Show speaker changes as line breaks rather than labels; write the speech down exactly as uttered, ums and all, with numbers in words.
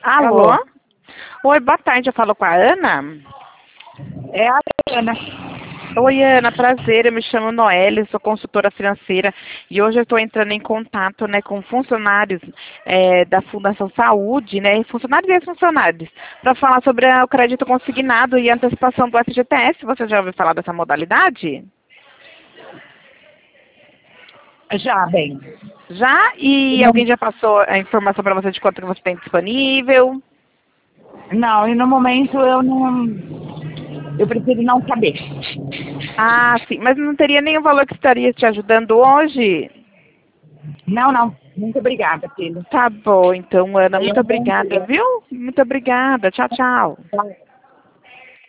Alô?
Alô?
Oi, boa tarde, eu falo com a Ana.
É a Ana.
Oi, Ana, prazer, eu me chamo Noelle, sou consultora financeira e hoje eu estou entrando em contato, né, com funcionários é, da Fundação Saúde, né, funcionários e ex-funcionários, para falar sobre a- o crédito consignado e a antecipação do F G T S. Você já ouviu falar dessa modalidade?
Já, bem.
Já? E
Não,
alguém já passou a informação para você de quanto que você tem disponível?
não, e no momento eu não. Eu prefiro não saber.
Ah, sim, mas não teria nenhum valor que estaria te ajudando hoje?
Não, não. Muito obrigada, filho.
Tá bom, então, Ana,
Tenha
muito
um bom
obrigada,
dia.
viu? Muito obrigada. Tchau, tchau.
Tchau.